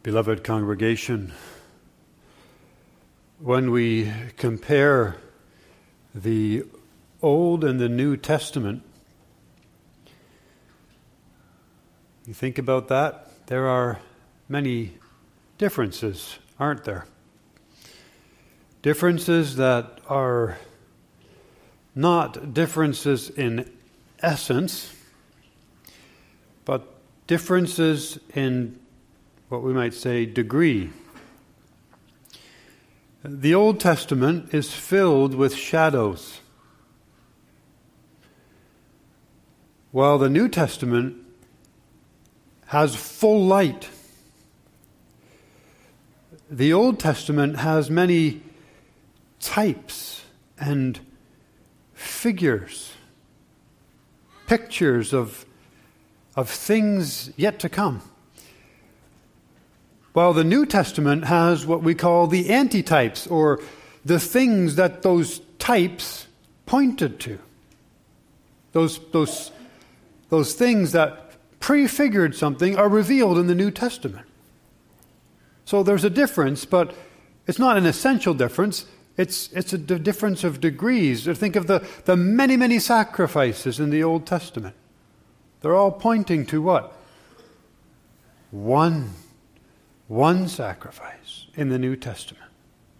Beloved congregation, when we compare the Old and the New Testament, you think about that, there are many differences, aren't there? Differences that are not differences in essence, but differences in what we might say degree. The Old Testament is filled with shadows, while the New Testament has full light. The Old Testament has many types and figures, pictures of things yet to come, while the New Testament has what we call the antitypes, or the things that those types pointed to. Those things that prefigured something are revealed in the New Testament. So there's a difference, but it's not an essential difference. It's a difference of degrees. Think of the many, many sacrifices in the Old Testament. They're all pointing to what? One sacrifice in the New Testament.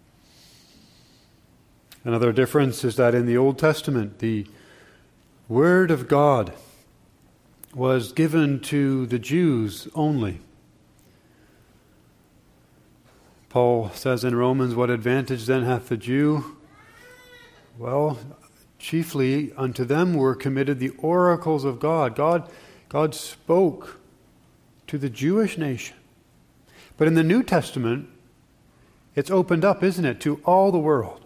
Another difference is that in the Old Testament, the Word of God was given to the Jews only. Paul says in Romans, "What advantage then hath the Jew? Well, chiefly unto them were committed the oracles of God." God spoke to the Jewish nation. But in the New Testament, it's opened up, isn't it, to all the world.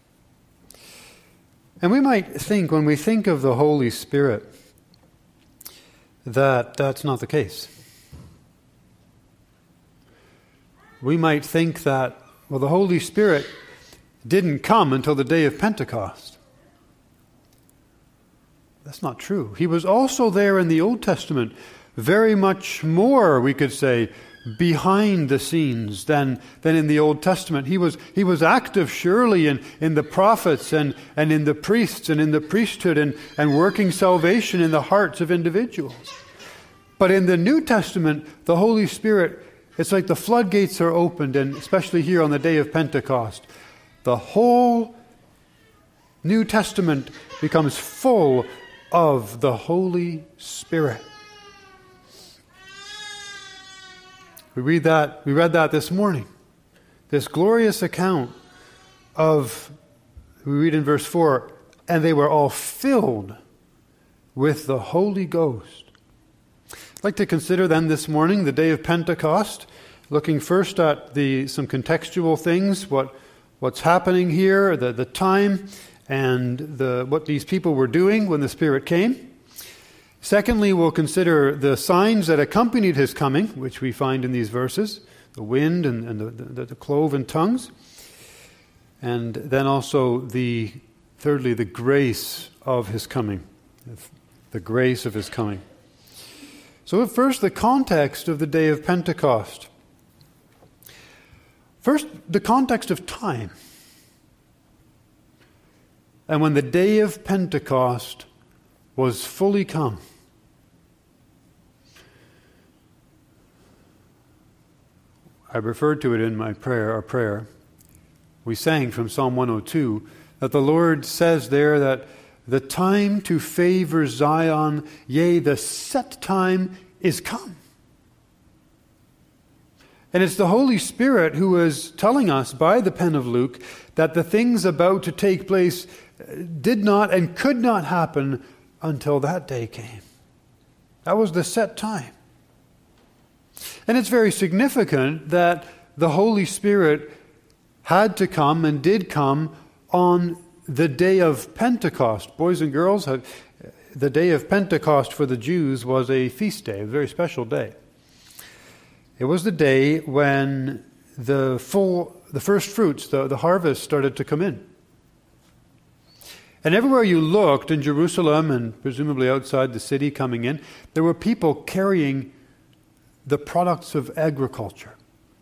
And we might think, when we think of the Holy Spirit, that that's not the case. We might think that, well, the Holy Spirit didn't come until the day of Pentecost. That's not true. He was also there in the Old Testament, very much more, we could say, behind the scenes than in the Old Testament. He was active surely in the prophets and in the priests and in the priesthood and working salvation in the hearts of individuals. But in the New Testament, the Holy Spirit, it's like the floodgates are opened, and especially here on the day of Pentecost, the whole New Testament becomes full of the Holy Spirit. We read that this morning. This glorious account of, we read in verse 4, "And they were all filled with the Holy Ghost." I'd like to consider then this morning the day of Pentecost, looking first at some contextual things, what's happening here, the time, and what these people were doing when the Spirit came. Secondly, we'll consider the signs that accompanied his coming, which we find in these verses, the wind and the cloven tongues. And then also, thirdly, the grace of his coming. The grace of his coming. So first, the context of the day of Pentecost. First, the context of time. And when the day of Pentecost was fully come. I referred to it in our prayer. We sang from Psalm 102 that the Lord says there that the time to favor Zion, yea, the set time is come. And it's the Holy Spirit who is telling us by the pen of Luke that the things about to take place did not and could not happen until that day came. That was the set time. And it's very significant that the Holy Spirit had to come and did come on the day of Pentecost. Boys and girls, the day of Pentecost for the Jews was a feast day, a very special day. It was the day when the first fruits, the harvest, started to come in. And everywhere you looked in Jerusalem and presumably outside the city coming in, there were people carrying the products of agriculture.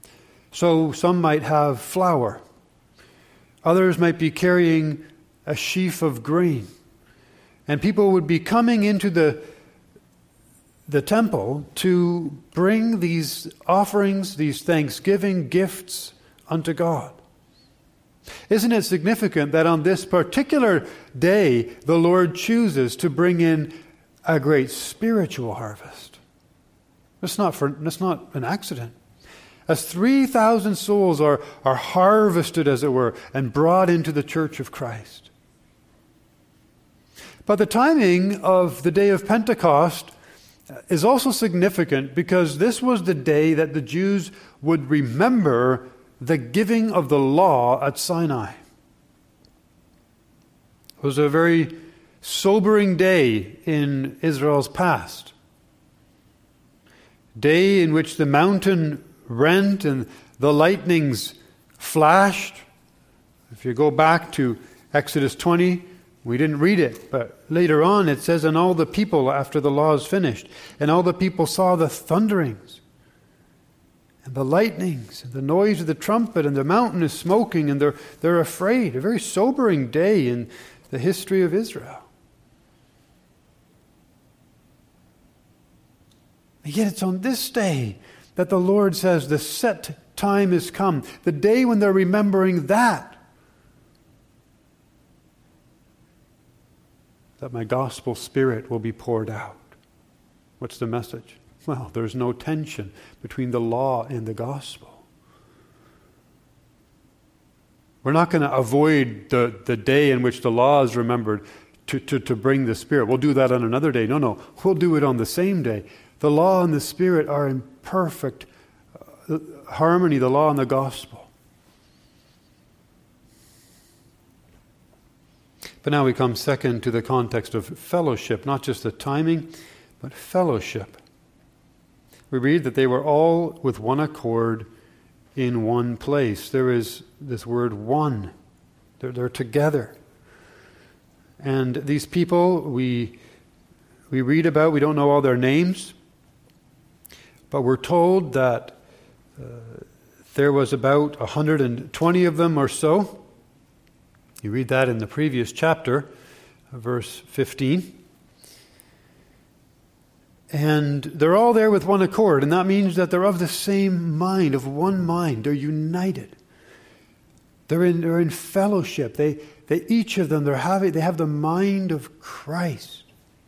So some might have flour. Others might be carrying a sheaf of grain. And people would be coming into the temple to bring these offerings, these thanksgiving gifts unto God. Isn't it significant that on this particular day, the Lord chooses to bring in a great spiritual harvest? That's not an accident. As 3,000 souls are harvested, as it were, and brought into the church of Christ. But the timing of the day of Pentecost is also significant because this was the day that the Jews would remember the giving of the law at Sinai. It was a very sobering day in Israel's past. Day in which the mountain rent and the lightnings flashed. If you go back to Exodus 20, we didn't read it, but later on it says, and all the people, after the law is finished, and all the people saw the thunderings and the lightnings and the noise of the trumpet, and the mountain is smoking, and they're afraid. A very sobering day in the history of Israel. And yet it's on this day that the Lord says the set time is come. The day when they're remembering that my gospel spirit will be poured out. What's the message? Well, there's no tension between the law and the gospel. We're not going to avoid the day in which the law is remembered to bring the Spirit. We'll do that on another day. No, we'll do it on the same day. The law and the Spirit are in perfect harmony, the law and the gospel. But now we come second to the context of fellowship, not just the timing, but fellowship. We read that they were all with one accord in one place. There is this word one. They're together. And these people we read about, we don't know all their names, but we're told that there was about 120 of them or so. You read that in the previous chapter, verse 15. And they're all there with one accord, and that means that they're of the same mind, of one mind. They're united. They're in fellowship. They each of them they have the mind of Christ.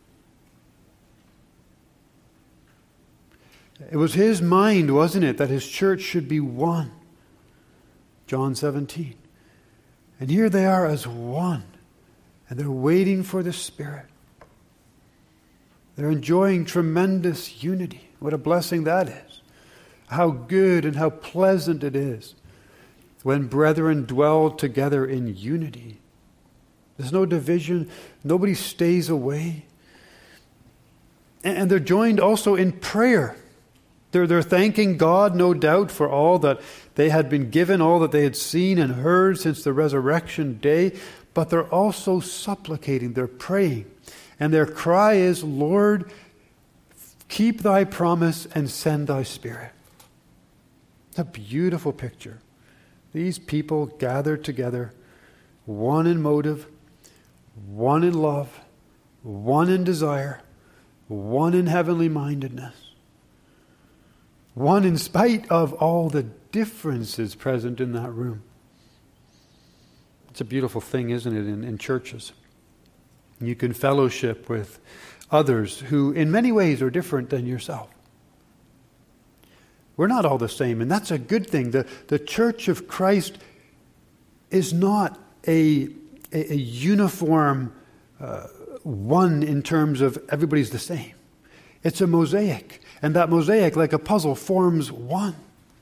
It was his mind, wasn't it, that his church should be one. John 17. And here they are as one, and they're waiting for the Spirit. They're enjoying tremendous unity. What a blessing that is. How good and how pleasant it is when brethren dwell together in unity. There's no division. Nobody stays away. And they're joined also in prayer. They're thanking God, no doubt, for all that they had been given, all that they had seen and heard since the resurrection day. But they're also supplicating. They're praying. And their cry is, Lord, keep thy promise and send thy Spirit. It's a beautiful picture. These people gathered together, one in motive, one in love, one in desire, one in heavenly mindedness, one in spite of all the differences present in that room. It's a beautiful thing, isn't it, in churches? You can fellowship with others who in many ways are different than yourself. We're not all the same, and that's a good thing. The Church of Christ is not a uniform one in terms of everybody's the same. It's a mosaic, and that mosaic, like a puzzle, forms one.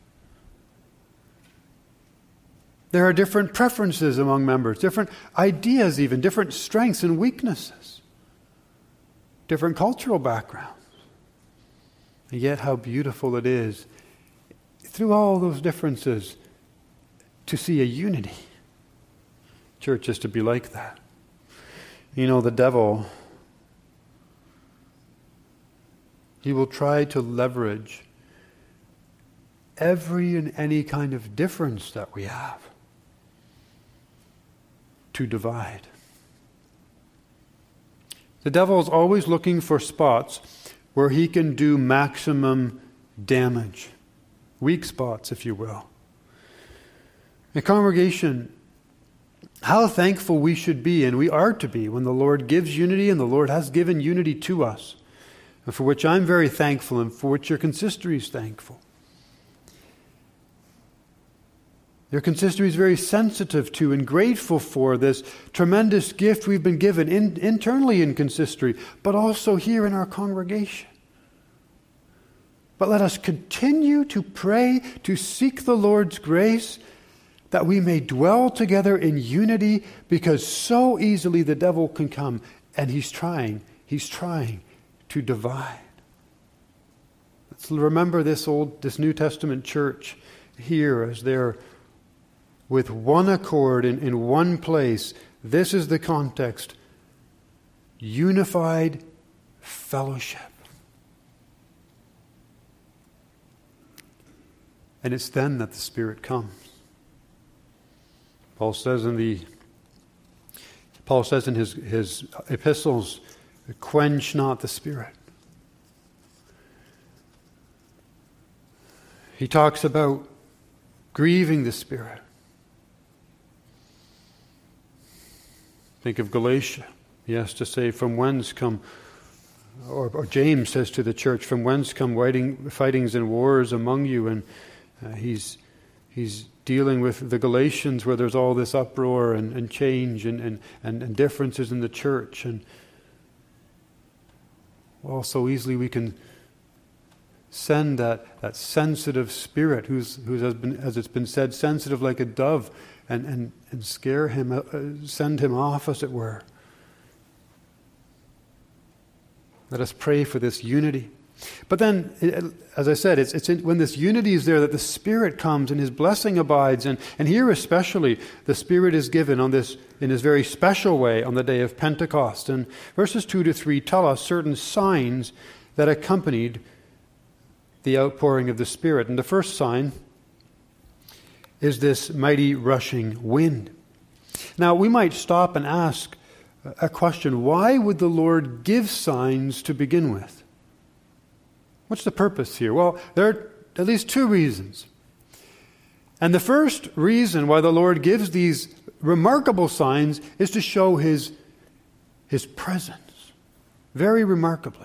There are different preferences among members, different ideas even, different strengths and weaknesses, different cultural backgrounds. And yet how beautiful it is, through all those differences, to see a unity. Church is to be like that. You know, the devil, he will try to leverage every and any kind of difference that we have to divide. The devil is always looking for spots where he can do maximum damage. Weak spots, if you will. A congregation, how thankful we should be, and we are to be, when the Lord gives unity, and the Lord has given unity to us, and for which I'm very thankful, and for which your consistory is thankful. Your consistory is very sensitive to and grateful for this tremendous gift we've been given internally in consistory, but also here in our congregation. But let us continue to pray, to seek the Lord's grace, that we may dwell together in unity, because so easily the devil can come, and he's trying to divide. Let's remember this New Testament church here as they're with one accord in one place. This is the context. Unified fellowship. And it's then that the Spirit comes. Paul says in his epistles, quench not the Spirit. He talks about grieving the Spirit. Think of Galatia. He has to say, from whence come, or James says to the church, from whence come fightings and wars among you? And he's dealing with the Galatians, where there's all this uproar and change and differences in the church. And well, so easily we can send that sensitive spirit who's has been, as it's been said, sensitive like a dove, and scare him, send him off, as it were. Let us pray for this unity. But then, as I said, when this unity is there that the Spirit comes and His blessing abides. And here especially, the Spirit is given in this very special way on the day of Pentecost. And verses 2 to 3 tell us certain signs that accompanied the outpouring of the Spirit. And the first sign is this mighty rushing wind. Now, we might stop and ask a question. Why would the Lord give signs to begin with? What's the purpose here? Well, there are at least two reasons. And the first reason why the Lord gives these remarkable signs is to show His presence, very remarkably.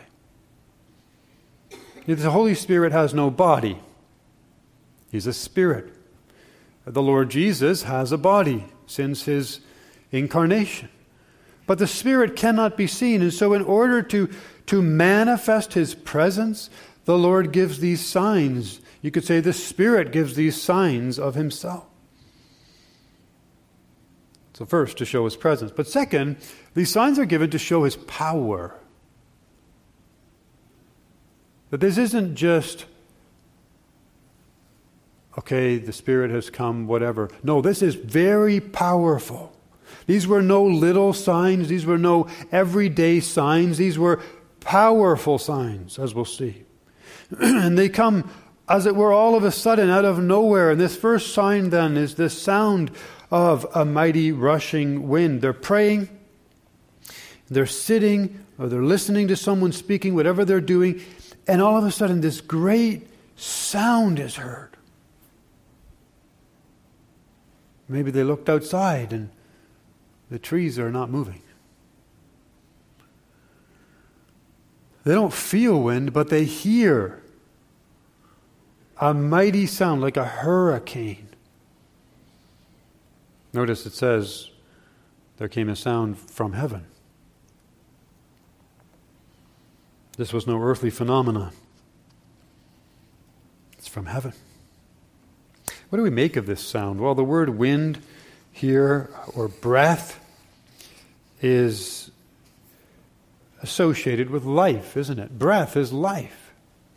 The Holy Spirit has no body. He's a spirit. The Lord Jesus has a body since His incarnation. But the Spirit cannot be seen. And so in order to manifest His presence, the Lord gives these signs. You could say the Spirit gives these signs of Himself. So first, to show His presence. But second, these signs are given to show His power. That this isn't just, okay, the Spirit has come, whatever. No, this is very powerful. These were no little signs. These were no everyday signs. These were powerful signs, as we'll see. And they come, as it were, all of a sudden, out of nowhere. And this first sign, then, is the sound of a mighty rushing wind. They're praying, they're sitting, or they're listening to someone speaking, whatever they're doing, and all of a sudden this great sound is heard. Maybe they looked outside and the trees are not moving. They don't feel wind, but they hear a mighty sound like a hurricane. Notice it says, there came a sound from heaven. This was no earthly phenomenon. It's from heaven. What do we make of this sound? Well, the word wind here, or breath, is associated with life, isn't it? Breath is life.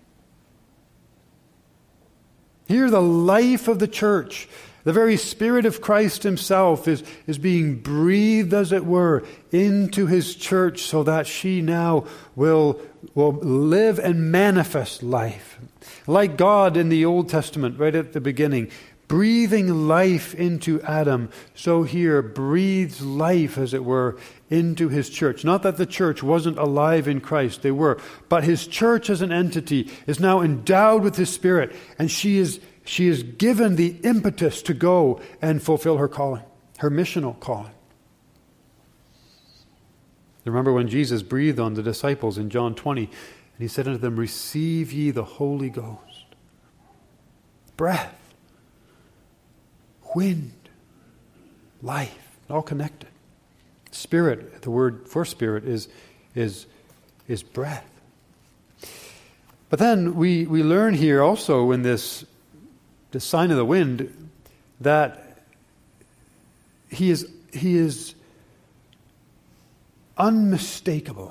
Here, the life of the church, the very Spirit of Christ Himself is being breathed, as it were, into His church so that she now will live and manifest life. Like God in the Old Testament, right at the beginning, breathing life into Adam, so here breathes life, as it were, into his church. Not that the church wasn't alive in Christ, they were, but his church as an entity is now endowed with his Spirit, and she is given the impetus to go and fulfill her calling, her missional calling. Remember when Jesus breathed on the disciples in John 20, and he said unto them, receive ye the Holy Ghost. Breath, wind, life, all connected. Spirit, the word for spirit is breath. But then we learn here also in this sign of the wind that he is unmistakable.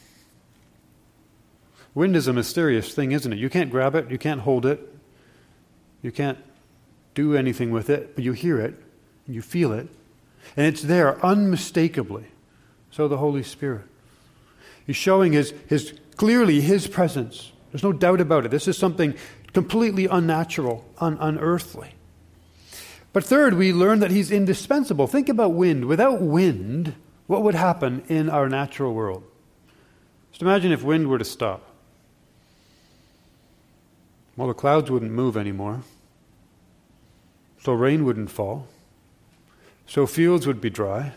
Wind is a mysterious thing, isn't it? You can't grab it, you can't hold it, you can't do anything with it, but you hear it, you feel it, and it's there unmistakably. So the Holy Spirit. He's showing clearly his presence. There's no doubt about it. This is something completely unnatural, unearthly. But third, we learn that he's indispensable. Think about wind. Without wind, what would happen in our natural world? Just imagine if wind were to stop. Well, the clouds wouldn't move anymore. So rain wouldn't fall. So fields would be dry.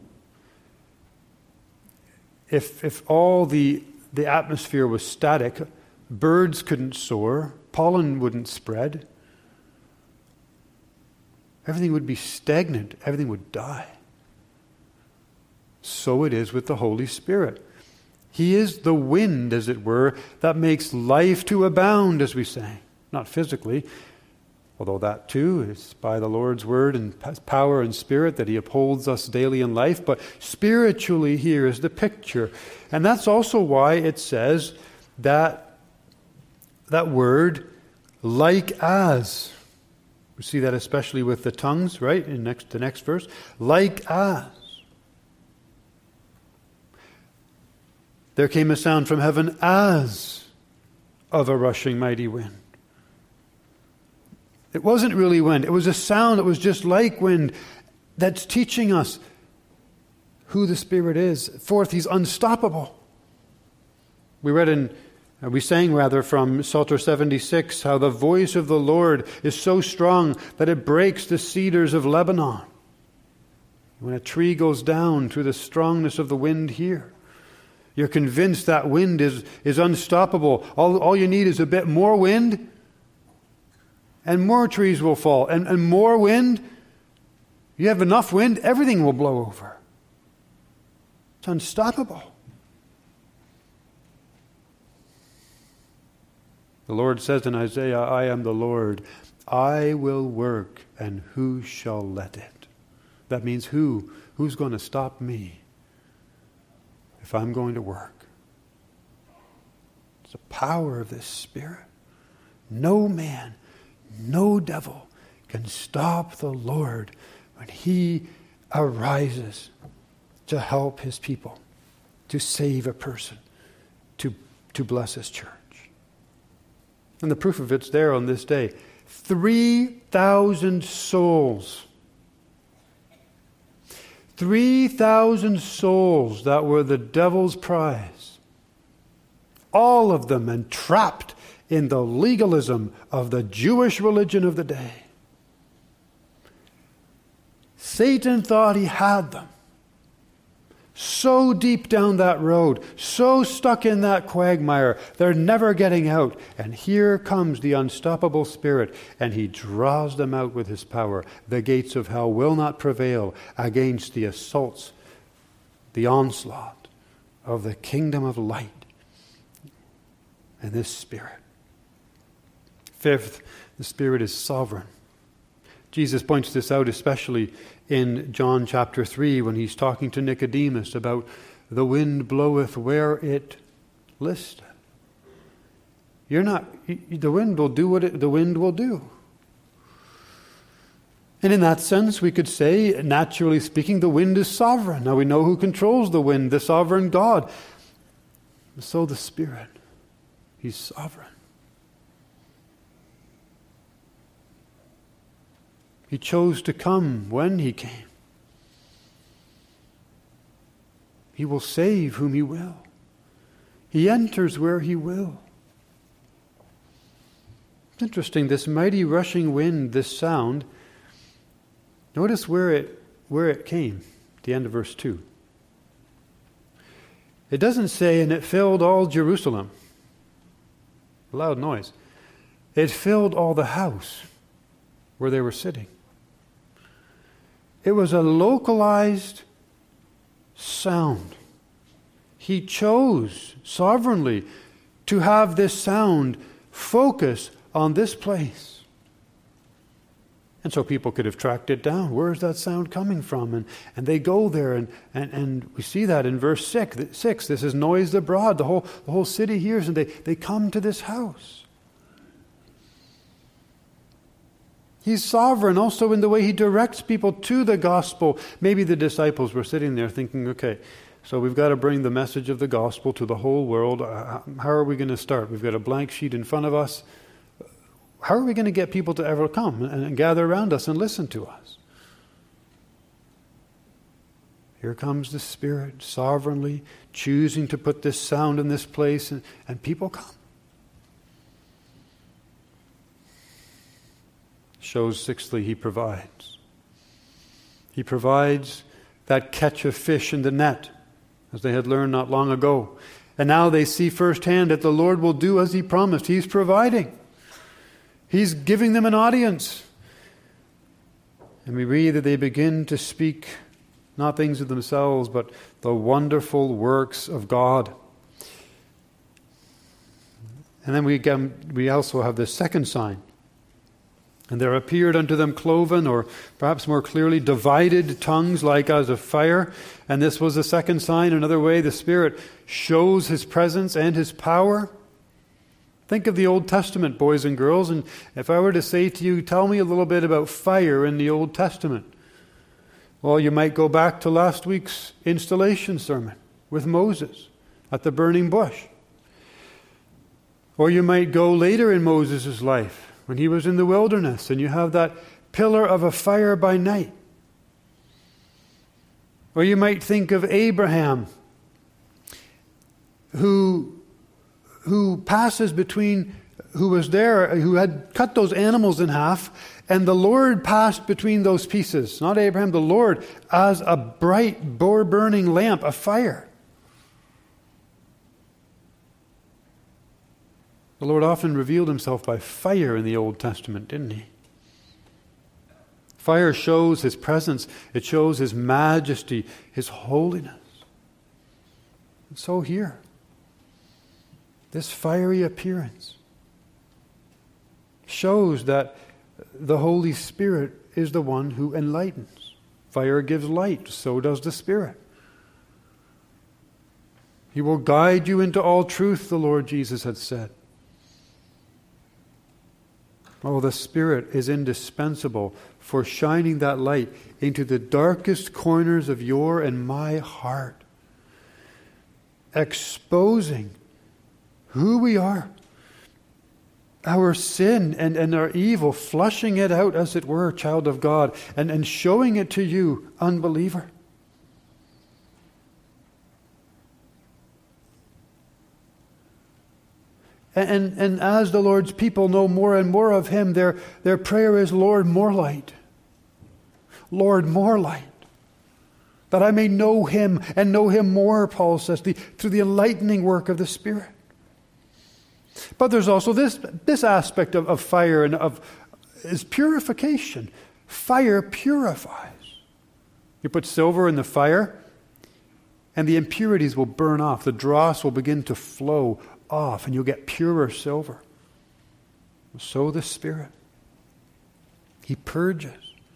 If all the atmosphere was static, birds couldn't soar, pollen wouldn't spread. Everything would be stagnant. Everything would die. So it is with the Holy Spirit. He is the wind, as it were, that makes life to abound, as we say. Not physically, although that too is by the Lord's word and power and Spirit that he upholds us daily in life. But spiritually here is the picture. And that's also why it says that word, like as. We see that especially with the tongues, right? In the next verse. Like as. There came a sound from heaven as of a rushing mighty wind. It wasn't really wind. It was a sound that was just like wind that's teaching us who the Spirit is. Fourth, he's unstoppable. We sang from Psalter 76 how the voice of the Lord is so strong that it breaks the cedars of Lebanon. When a tree goes down through the strongness of the wind here, you're convinced that wind is unstoppable. All you need is a bit more wind, and more trees will fall. And more wind, you have enough wind, everything will blow over. It's unstoppable. The Lord says in Isaiah, I am the Lord. I will work, and who shall let it? That means who? Who's going to stop me if I'm going to work? It's the power of this Spirit. No man, no devil can stop the Lord when he arises to help his people, to save a person, to bless his church. And the proof of it's there on this day. 3,000 souls. 3,000 souls that were the devil's prize. All of them entrapped in the legalism of the Jewish religion of the day. Satan thought he had them. So deep down that road, so stuck in that quagmire, they're never getting out. And here comes the unstoppable Spirit, and he draws them out with his power. The gates of hell will not prevail against the assaults, the onslaught of the kingdom of light and this Spirit. Fifth, the Spirit is sovereign. Jesus points this out especially in John chapter 3 when he's talking to Nicodemus about the wind bloweth where it listeth. The wind will do what the wind will do. And in that sense, we could say, naturally speaking, the wind is sovereign. Now we know who controls the wind, the sovereign God. So the Spirit, he's sovereign. He chose to come when he came. He will save whom he will. He enters where he will. It's interesting, this mighty rushing wind, this sound, notice where it came, the end of verse 2. It doesn't say, and it filled all Jerusalem. A loud noise. It filled all the house where they were sitting. It was a localized sound. He chose sovereignly to have this sound focus on this place. And so people could have tracked it down. Where is that sound coming from? And they go there, and we see that in verse 6. This is noised abroad. The whole city hears, and they come to this house. He's sovereign also in the way he directs people to the gospel. Maybe the disciples were sitting there thinking, okay, so we've got to bring the message of the gospel to the whole world. How are we going to start? We've got a blank sheet in front of us. How are we going to get people to ever come and gather around us and listen to us? Here comes the Spirit sovereignly choosing to put this sound in this place, and people come. Shows, sixthly, he provides. He provides that catch of fish in the net, as they had learned not long ago. And now they see firsthand that the Lord will do as he promised. He's providing. He's giving them an audience. And we read that they begin to speak not things of themselves, but the wonderful works of God. And then we also have the second sign. And there appeared unto them cloven, or perhaps more clearly, divided tongues like as of fire. And this was the second sign. Another way the Spirit shows his presence and his power. Think of the Old Testament, boys and girls, and if I were to say to you, tell me a little bit about fire in the Old Testament. Well, you might go back to last week's installation sermon with Moses at the burning bush. Or you might go later in Moses' life, when he was in the wilderness, and you have that pillar of a fire by night. Or you might think of Abraham, who passes between, who was there, who had cut those animals in half, and the Lord passed between those pieces. Not Abraham, the Lord, as a bright, burning lamp, a fire. The Lord often revealed himself by fire in the Old Testament, didn't he? Fire shows his presence. It shows his majesty, his holiness. And so here, this fiery appearance shows that the Holy Spirit is the one who enlightens. Fire gives light, so does the Spirit. He will guide you into all truth, the Lord Jesus had said. Oh, the Spirit is indispensable for shining that light into the darkest corners of your and my heart, exposing who we are, our sin and our evil, flushing it out, as it were, child of God, and showing it to you, unbeliever. And as the Lord's people know more and more of him, their prayer is, Lord, more light. Lord, more light. That I may know him and know him more, Paul says, through the enlightening work of the Spirit. But there's also this aspect of fire and is purification. Fire purifies. You put silver in the fire, and the impurities will burn off. The dross will begin to flow off, and you'll get purer silver. So the Spirit. He purges.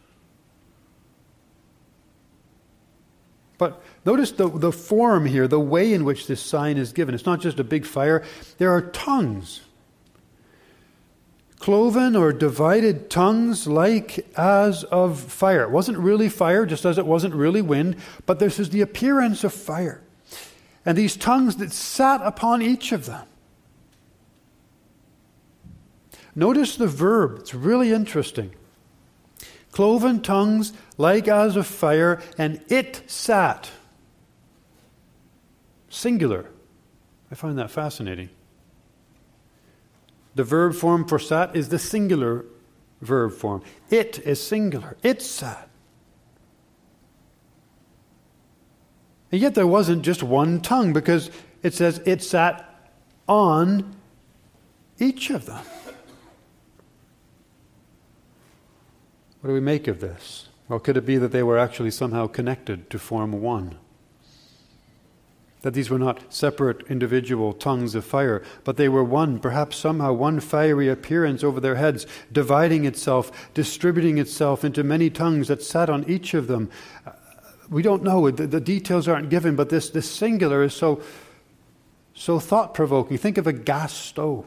But notice the form here, the way in which this sign is given. It's not just a big fire. There are tongues. Cloven or divided tongues like as of fire. It wasn't really fire, just as it wasn't really wind, but this is the appearance of fire. And these tongues that sat upon each of them. Notice the verb. It's really interesting. cloven tongues like as of fire, and it sat. Singular. I find that fascinating. The verb form for sat is the singular verb form. It is singular. It sat. And yet there wasn't just one tongue, because it says it sat on each of them. What do we make of this? Well, could it be that they were actually somehow connected to form one? That these were not separate individual tongues of fire, but they were one, perhaps somehow one fiery appearance over their heads, dividing itself, distributing itself into many tongues that sat on each of them. We don't know. The details aren't given, but this singular is so thought-provoking. Think of a gas stove.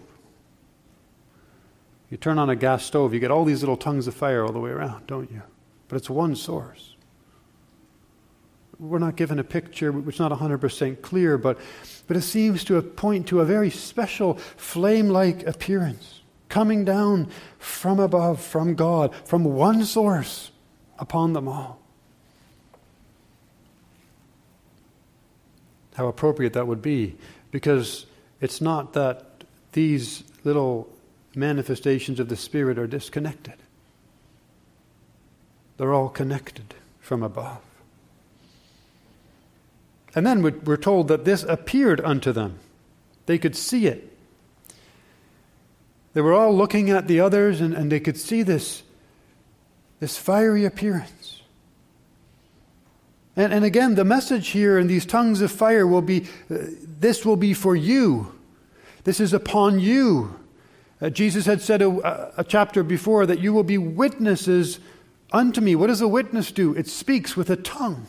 You turn on a gas stove, you get all these little tongues of fire all the way around, don't you? But it's one source. We're not given a picture which is not 100% clear, but it seems to point to a very special flame-like appearance coming down from above, from God, from one source upon them all. How appropriate that would be, because it's not that these little manifestations of the Spirit are disconnected. They're all connected from above. And then we're told that this appeared unto them. They could see it. They were all looking at the others, and they could see this fiery appearance. And again, the message here in these tongues of fire will be, this will be for you. This is upon you. Jesus had said a chapter before that you will be witnesses unto me. What does a witness do? It speaks with a tongue.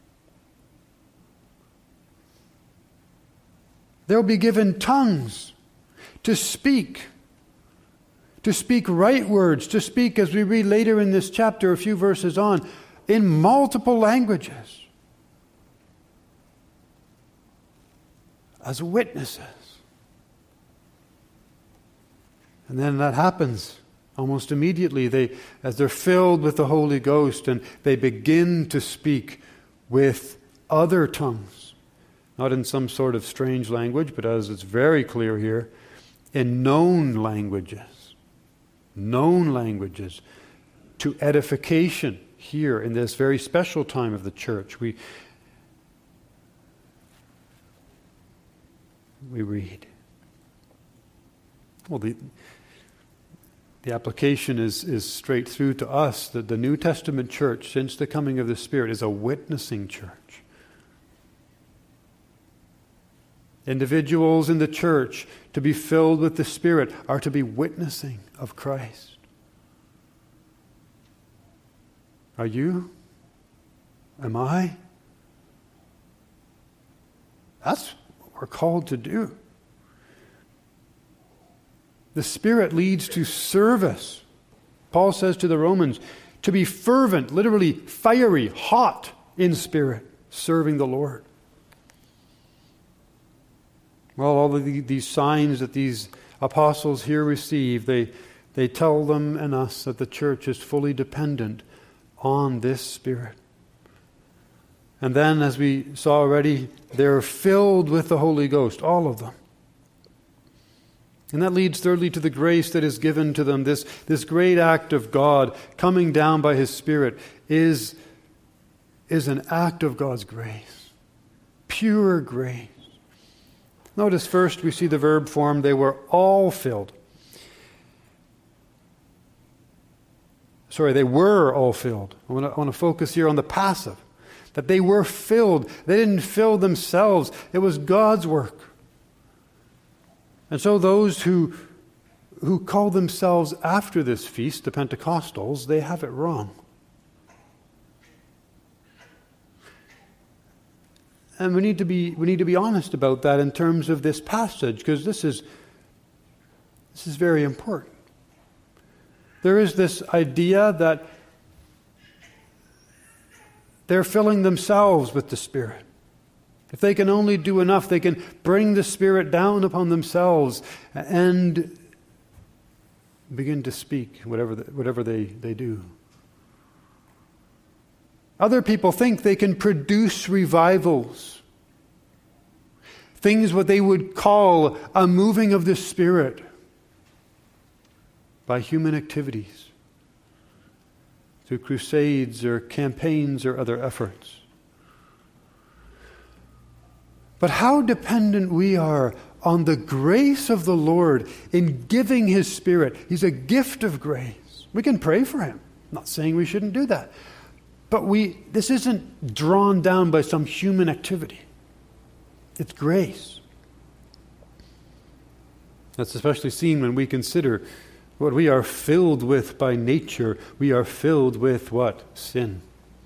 They'll be given tongues to speak right words, to speak, as we read later in this chapter, a few verses on, in multiple languages. As witnesses. And then that happens almost immediately. As they're filled with the Holy Ghost, and they begin to speak with other tongues. Not in some sort of strange language, but as it's very clear here, in known languages. Known languages to edification here in this very special time of the church. We read. Well, the application is straight through to us, that the New Testament church, since the coming of the Spirit, is a witnessing church. Individuals in the church, to be filled with the Spirit, are to be witnessing of Christ. Are you? Am I? That's what we're called to do. The Spirit leads to service. Paul says to the Romans, to be fervent, literally fiery, hot in spirit, serving the Lord. Well, all of these signs that these apostles here receive, they tell them and us that the church is fully dependent on this Spirit. And then, as we saw already, they're filled with the Holy Ghost, all of them. And that leads thirdly to the grace that is given to them. This great act of God coming down by His Spirit is an act of God's grace. Pure grace. Notice first we see the verb form, they were all filled. They were all filled. I want to focus here on the passive. That they were filled. They didn't fill themselves. It was God's work. And so those who call themselves after this feast, the Pentecostals, they have it wrong. And we need to be honest about that in terms of this passage, because this is very important. There is this idea that they're filling themselves with the Spirit. If they can only do enough, they can bring the Spirit down upon themselves and begin to speak whatever they do. Other people think they can produce revivals. Things what they would call a moving of the Spirit by human activities, through crusades or campaigns or other efforts. But how dependent we are on the grace of the Lord in giving His Spirit. He's a gift of grace. We can pray for Him. I'm not saying we shouldn't do that. But this isn't drawn down by some human activity. It's grace. That's especially seen when we consider what we are filled with by nature. We are filled with what? Sin.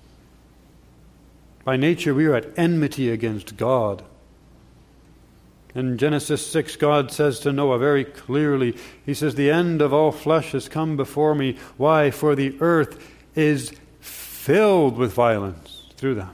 By nature, we are at enmity against God. In Genesis 6, God says to Noah very clearly, He says, "The end of all flesh has come before me." Why? For the earth is filled with violence through them.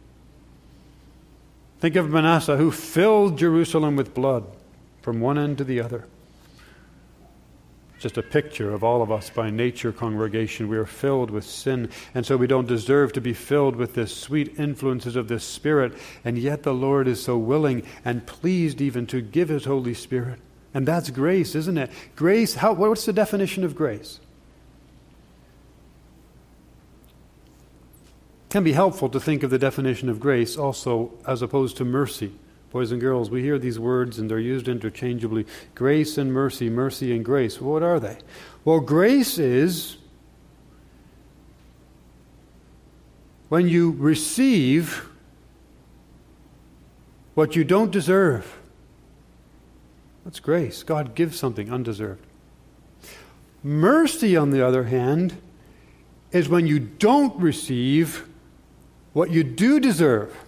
Think of Manasseh, who filled Jerusalem with blood from one end to the other. Just a picture of all of us by nature, congregation. We are filled with sin, and so we don't deserve to be filled with the sweet influences of this Spirit, and yet the Lord is so willing and pleased even to give His Holy Spirit. And that's grace, isn't it? Grace, what's the definition of grace? It can be helpful to think of the definition of grace also as opposed to mercy. Boys and girls, we hear these words and they're used interchangeably. Grace and mercy, mercy and grace. What are they? Well, grace is when you receive what you don't deserve. That's grace. God gives something undeserved. Mercy, on the other hand, is when you don't receive what you do deserve.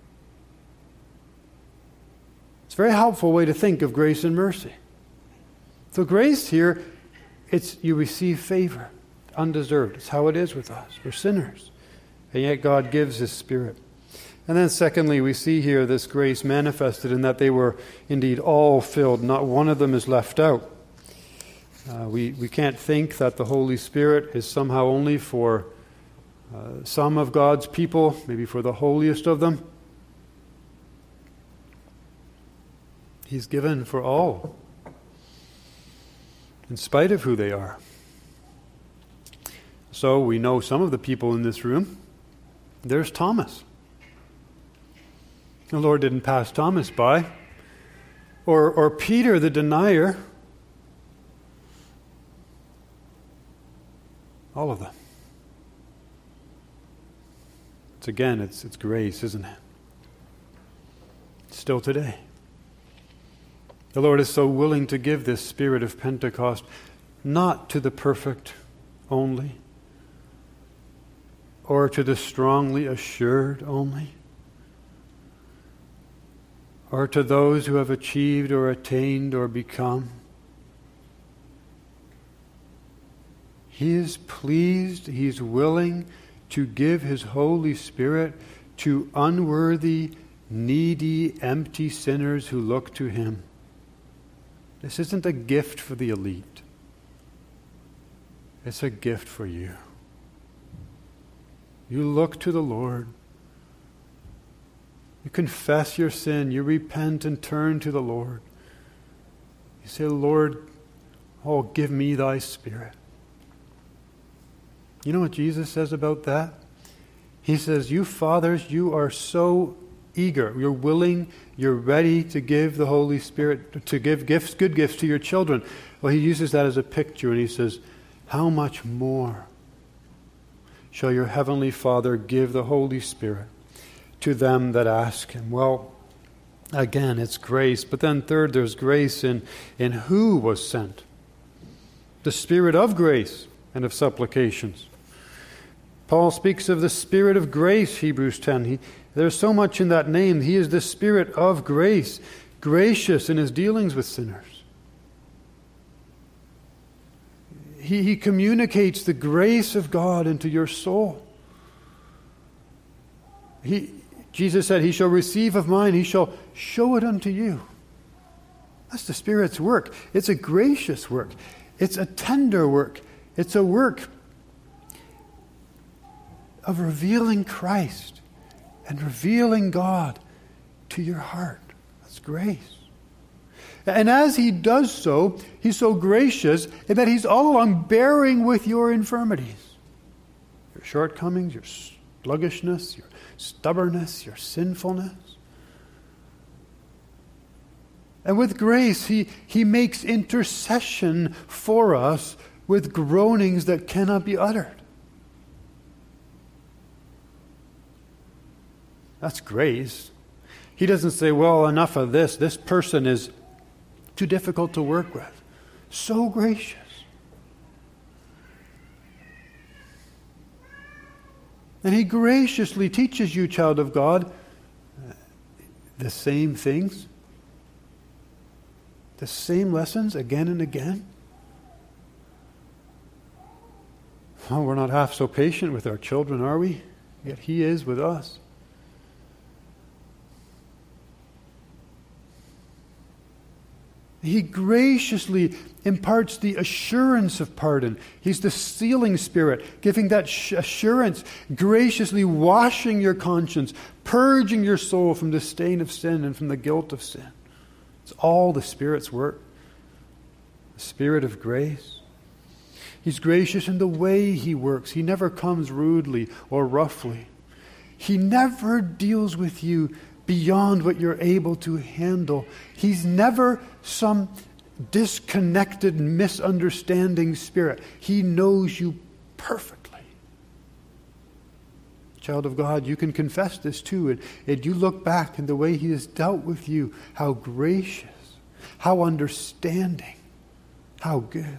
It's a very helpful way to think of grace and mercy. So grace here, it's you receive favor, undeserved. It's how it is with us. We're sinners. And yet God gives His Spirit. And then secondly, we see here this grace manifested in that they were indeed all filled. Not one of them is left out. We can't think that the Holy Spirit is somehow only for some of God's people, maybe for the holiest of them. He's given for all, in spite of who they are. So we know some of the people in this room. There's Thomas. The Lord didn't pass Thomas by. Or Peter the denier. All of them. It's grace, isn't it? Still today. The Lord is so willing to give this Spirit of Pentecost, not to the perfect only, or to the strongly assured only, or to those who have achieved or attained or become. He is pleased, He's willing to give His Holy Spirit to unworthy, needy, empty sinners who look to Him. This isn't a gift for the elite. It's a gift for you. You look to the Lord. You confess your sin. You repent and turn to the Lord. You say, Lord, oh, give me thy Spirit. You know what Jesus says about that? He says, you fathers, you are so eager. You're willing, you're ready to give the Holy Spirit, to give gifts, good gifts to your children. Well, He uses that as a picture and He says, how much more shall your heavenly Father give the Holy Spirit to them that ask Him? Well, again, it's grace. But then third, there's grace in who was sent. The Spirit of grace and of supplications. Paul speaks of the Spirit of grace, Hebrews 10. There's so much in that name. He is the Spirit of grace, gracious in His dealings with sinners. He communicates the grace of God into your soul. Jesus said, He shall receive of mine, He shall show it unto you. That's the Spirit's work. It's a gracious work. It's a tender work. It's a work of revealing Christ and revealing God to your heart. That's grace. And as he does so, he's so gracious in that he's all along bearing with your infirmities, your shortcomings, your sluggishness, your stubbornness, your sinfulness. And with grace, he makes intercession for us with groanings that cannot be uttered. That's grace. He doesn't say, well, enough of this. This person is too difficult to work with. So gracious. And he graciously teaches you, child of God, the same things, the same lessons again and again. Oh, we're not half so patient with our children, are we? Yet he is with us. He graciously imparts the assurance of pardon. He's the sealing Spirit, giving that assurance, graciously washing your conscience, purging your soul from the stain of sin and from the guilt of sin. It's all the Spirit's work. The Spirit of grace. He's gracious in the way he works. He never comes rudely or roughly. He never deals with you beyond what you're able to handle. He's never some disconnected, misunderstanding spirit. He knows you perfectly. Child of God, you can confess this too. And you look back in the way he has dealt with you. How gracious, how understanding, how good.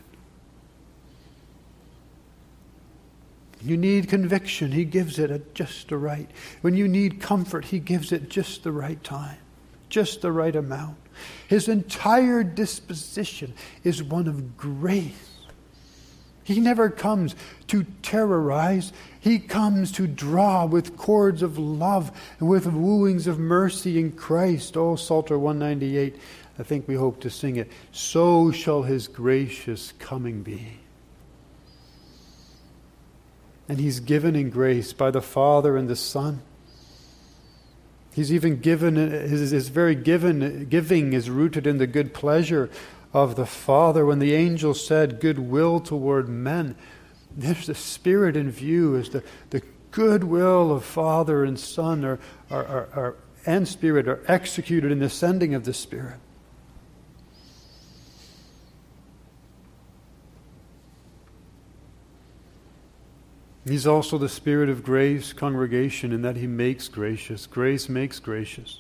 When you need conviction, he gives it at just the right. When you need comfort, he gives it just the right time, just the right amount. His entire disposition is one of grace. He never comes to terrorize. He comes to draw with cords of love and with wooings of mercy in Christ. Oh, Psalter 198, I think we hope to sing it. So shall his gracious coming be. And he's given in grace by the Father and the Son. He's even given, his very giving is rooted in the good pleasure of the Father. When the angel said goodwill toward men, there's the Spirit in view as the goodwill of Father and Son and Spirit are executed in the sending of the Spirit. He's also the Spirit of grace, congregation, in that he makes gracious. Grace makes gracious.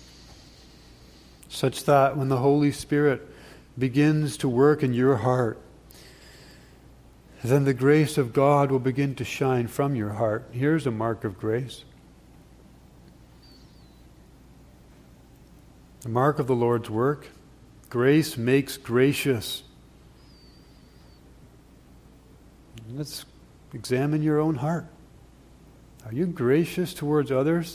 Such that when the Holy Spirit begins to work in your heart, then the grace of God will begin to shine from your heart. Here's a mark of grace. The mark of the Lord's work. Grace makes gracious. Let's examine your own heart. Are you gracious towards others?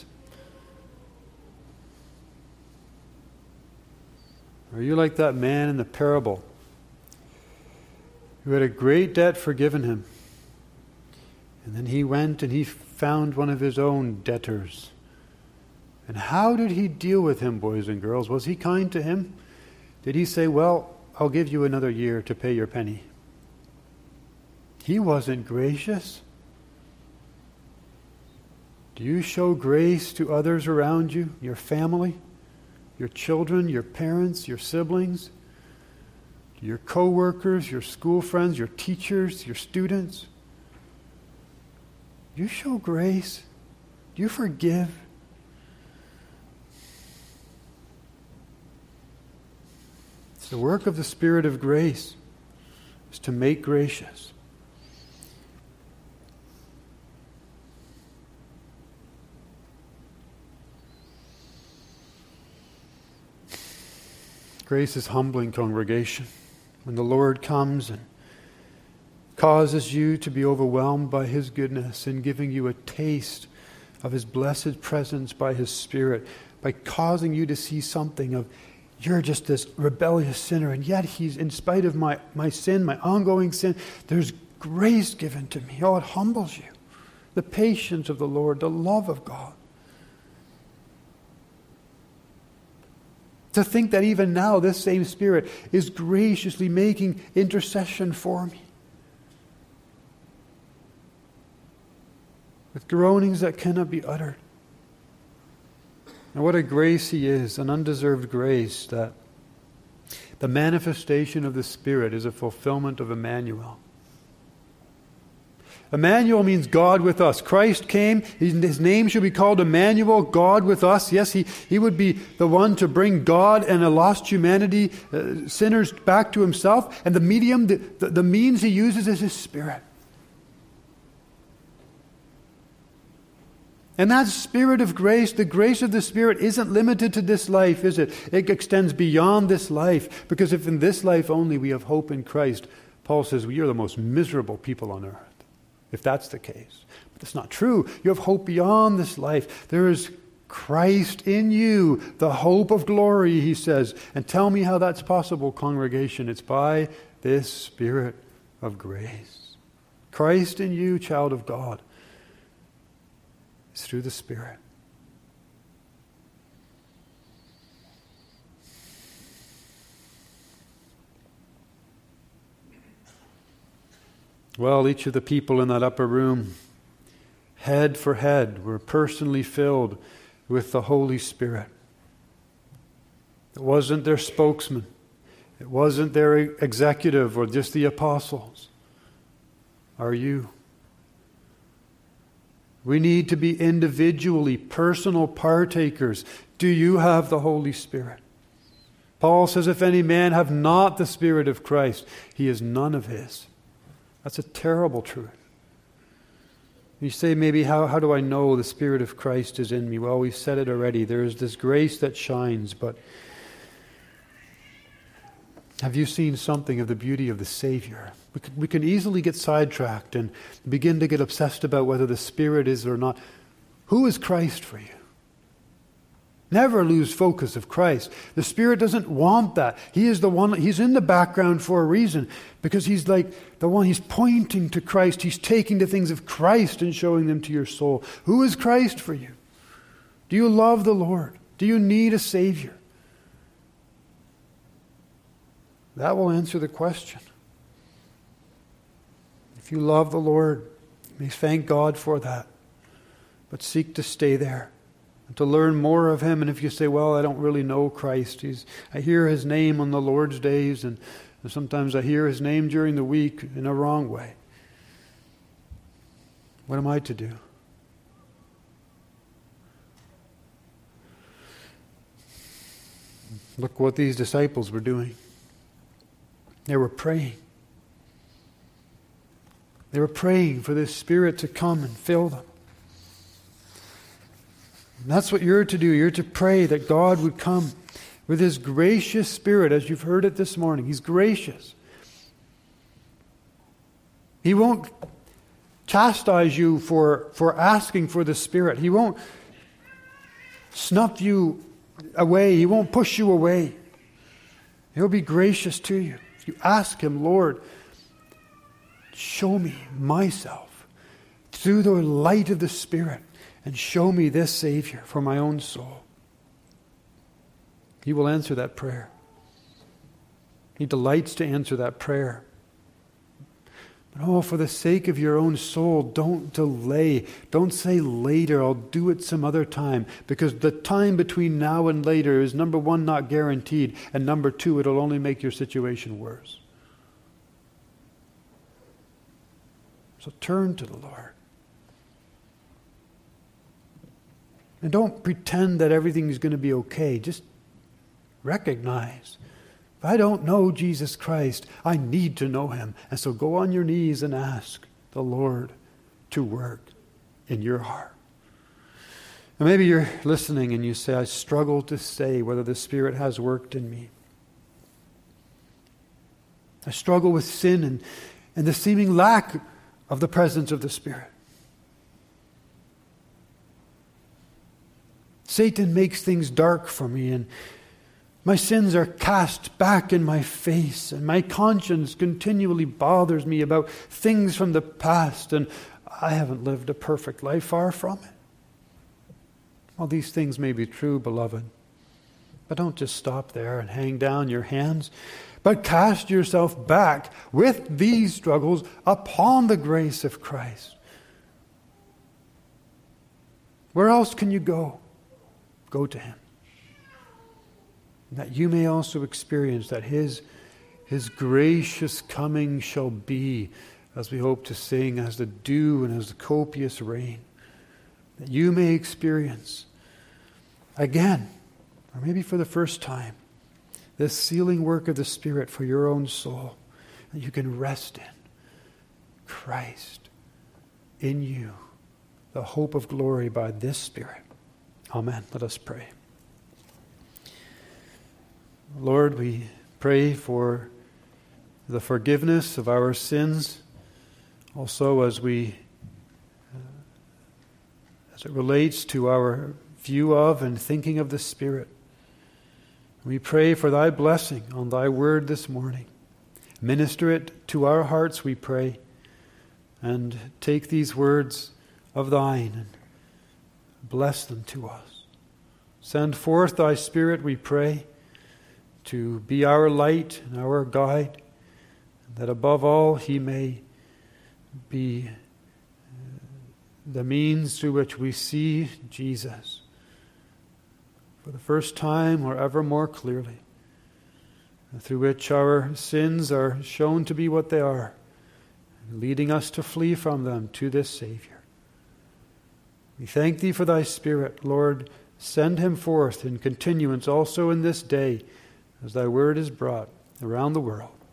Are you like that man in the parable who had a great debt forgiven him? And then he went and he found one of his own debtors. And how did he deal with him, boys and girls? Was he kind to him? Did he say, well, I'll give you another year to pay your penny? He wasn't gracious. Do you show grace to others around you, your family, your children, your parents, your siblings, your co-workers, your school friends, your teachers, your students? Do you show grace? Do you forgive? It's the work of the Spirit of grace is to make gracious. Grace is humbling, congregation. When the Lord comes and causes you to be overwhelmed by his goodness and giving you a taste of his blessed presence by his Spirit, by causing you to see something of, you're just this rebellious sinner, and yet he's, in spite of my sin, my ongoing sin, there's grace given to me. Oh, it humbles you. the patience of the Lord, the love of God. To think that even now this same Spirit is graciously making intercession for me. With groanings that cannot be uttered. And what a grace He is, an undeserved grace, that the manifestation of the Spirit is a fulfillment of Emmanuel. Emmanuel means God with us. Christ came, His name should be called Emmanuel, God with us. Yes, He would be the one to bring God and a lost humanity, sinners, back to Himself. And the medium, the means He uses is His Spirit. And that Spirit of grace, the grace of the Spirit, isn't limited to this life, is it? It extends beyond this life. Because if in this life only we have hope in Christ, Paul says, we are the most miserable people on earth. If that's the case. But that's not true. You have hope beyond this life. There is Christ in you, the hope of glory, he says. And tell me how that's possible, congregation. It's by this Spirit of grace. Christ in you, child of God. It's through the Spirit. Well, each of the people in that upper room, head for head, were personally filled with the Holy Spirit. It wasn't their spokesman. It wasn't their executive or just the apostles. Are you? We need to be individually, personal partakers. Do you have the Holy Spirit? Paul says, if any man have not the Spirit of Christ, he is none of his. That's a terrible truth. You say, maybe, how do I know the Spirit of Christ is in me? Well, we've said it already. There is this grace that shines, but have you seen something of the beauty of the Savior? We can easily get sidetracked and begin to get obsessed about whether the Spirit is or not. Who is Christ for you? Never lose focus of Christ. The Spirit doesn't want that. He is the one, He's in the background for a reason, because He's like the one, He's pointing to Christ. He's taking the things of Christ and showing them to your soul. Who is Christ for you? Do you love the Lord? Do you need a Savior? That will answer the question. If you love the Lord, you may thank God for that. But seek to stay there and to learn more of Him. And if you say, well, I don't really know Christ. I hear His name on the Lord's days, and sometimes I hear His name during the week in a wrong way. What am I to do? Look what these disciples were doing. They were praying. They were praying for this Spirit to come and fill them. And that's what you're to do. You're to pray that God would come with His gracious Spirit, as you've heard it this morning. He's gracious. He won't chastise you for asking for the Spirit. He won't snuff you away. He won't push you away. He'll be gracious to you. If you ask Him, Lord, show me myself through the light of the Spirit, and show me this Savior for my own soul. He will answer that prayer. He delights to answer that prayer. But for the sake of your own soul, don't delay. Don't say later, I'll do it some other time. Because the time between now and later is, number one, not guaranteed. And number two, it'll only make your situation worse. So turn to the Lord. And don't pretend that everything is going to be okay. Just recognize, if I don't know Jesus Christ, I need to know Him. And so go on your knees and ask the Lord to work in your heart. And maybe you're listening and you say, I struggle to say whether the Spirit has worked in me. I struggle with sin and the seeming lack of the presence of the Spirit. Satan makes things dark for me, and my sins are cast back in my face, and my conscience continually bothers me about things from the past, and I haven't lived a perfect life, far from it. Well, these things may be true, beloved, but don't just stop there and hang down your hands, but cast yourself back with these struggles upon the grace of Christ. Where else can you go? Go to Him. That you may also experience that His gracious coming shall be, as we hope to sing, as the dew and as the copious rain. That you may experience again, or maybe for the first time, this sealing work of the Spirit for your own soul, that you can rest in Christ, in you, the hope of glory by this Spirit. Amen. Let us pray. Lord, we pray for the forgiveness of our sins, also as it relates to our view of and thinking of the Spirit. We pray for Thy blessing on Thy word this morning. Minister it to our hearts, we pray, and take these words of Thine and bless them to us. Send forth Thy Spirit, we pray, to be our light and our guide, that above all He may be the means through which we see Jesus for the first time or ever more clearly, through which our sins are shown to be what they are, leading us to flee from them to this Savior. We thank Thee for Thy Spirit. Lord, send Him forth in continuance also in this day as Thy word is brought around the world.